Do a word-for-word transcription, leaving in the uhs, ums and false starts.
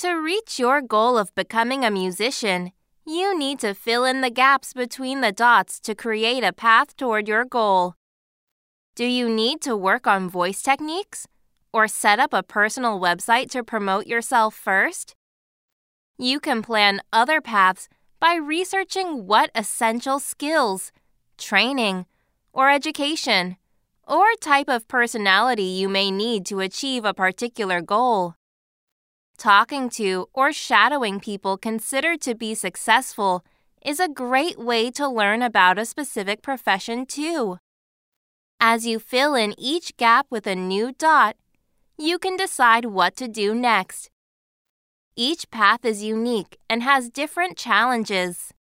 To reach your goal of becoming a musician, you need to fill in the gaps between the dots to create a path toward your goal. Do you need to work on voice techniques? Or set up a personal website to promote yourself first? You can plan other paths by researching what essential skills, training, or education, or type of personality you may need to achieve a particular goal. Talking to or shadowing people considered to be successful is a great way to learn about a specific profession too. As you fill in each gap with a new dot, you can decide what to do next. Each path is unique and has different challenges.